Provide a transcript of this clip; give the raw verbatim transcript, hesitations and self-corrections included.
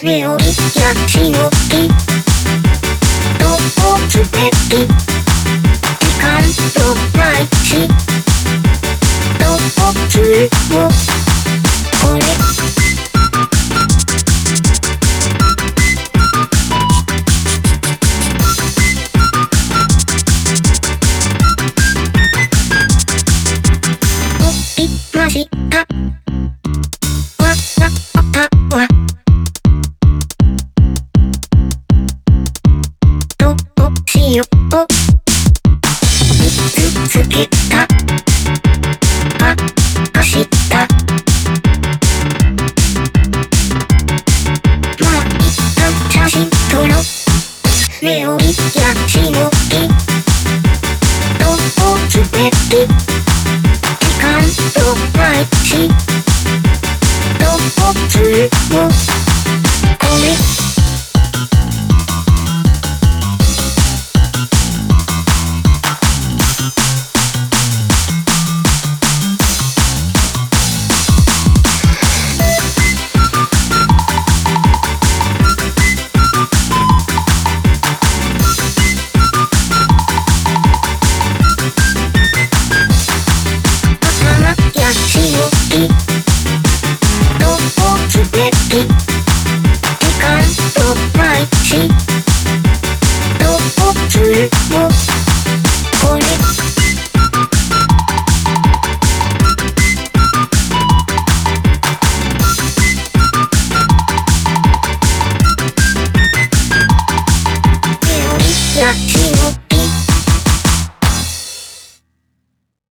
目を見やしのきどうつべき時間とないしどうつもこれましたわわたわどうしよう見つけたわかしたまあ一旦写真撮ろう目を見やしのきどうつべき時間とないしどうつも